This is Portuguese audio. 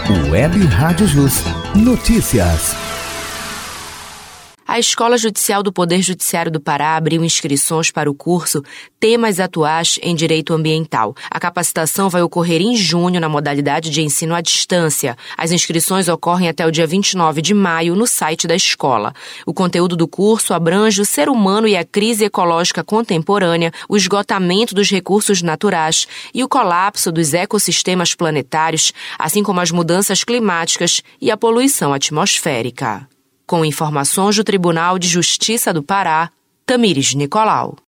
Web Rádio JUS Notícias. A Escola Judicial do Poder Judiciário do Pará abriu inscrições para o curso Temas Atuais em Direito Ambiental. A capacitação vai ocorrer em junho na modalidade de ensino à distância. As inscrições ocorrem até o dia 29 de maio no site da escola. O conteúdo do curso abrange o ser humano e a crise ecológica contemporânea, o esgotamento dos recursos naturais e o colapso dos ecossistemas planetários, assim como as mudanças climáticas e a poluição atmosférica. Com informações do Tribunal de Justiça do Pará, Tamires Nicolau.